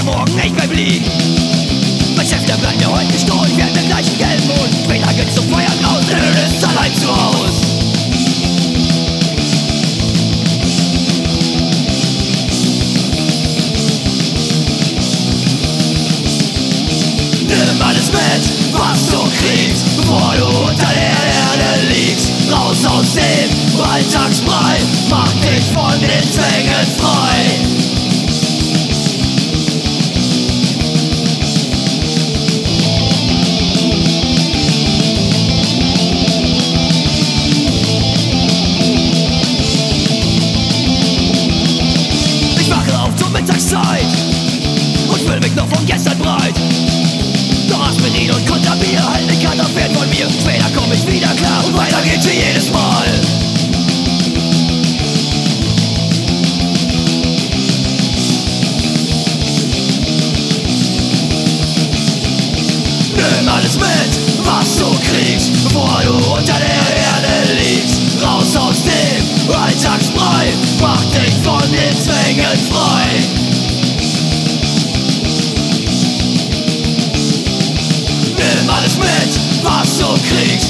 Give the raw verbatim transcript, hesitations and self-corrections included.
der morgen nicht mehr liegen. Mein Chef, der bleibt mir heute gestohlen, wir haben den gleichen gelben Mond. Später geht's zum Feiern raus, denn du bist allein zu Haus. Nimm alles mit, was du kriegst, bevor du unter der Erde liegst. Raus aus dem Alltagsbrei, mach dich von den Zwängen frei. Ich wache auf zur Mittagszeit und fühl mich noch von gestern breit. Doch Aspirin und Konterbier halten den Kater fern von mir. Später komm ich wieder klar und weiter geht's wie jedes Mal. Nimm alles mit, was du kriegst, bevor du unter der Erde liegst. Raus aus dem Alltagsbrei, mach dich von den Zwängen frei. Nimm alles mit, was du kriegst,